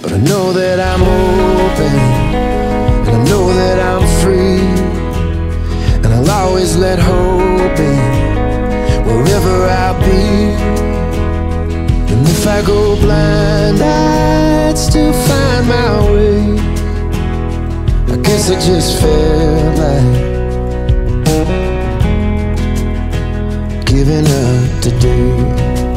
But I know that I'm open, and I know that I'm free, and I'll always let hope in wherever I'll be. And if I go blind, I'd still find my way. I guess I just felt like giving up today.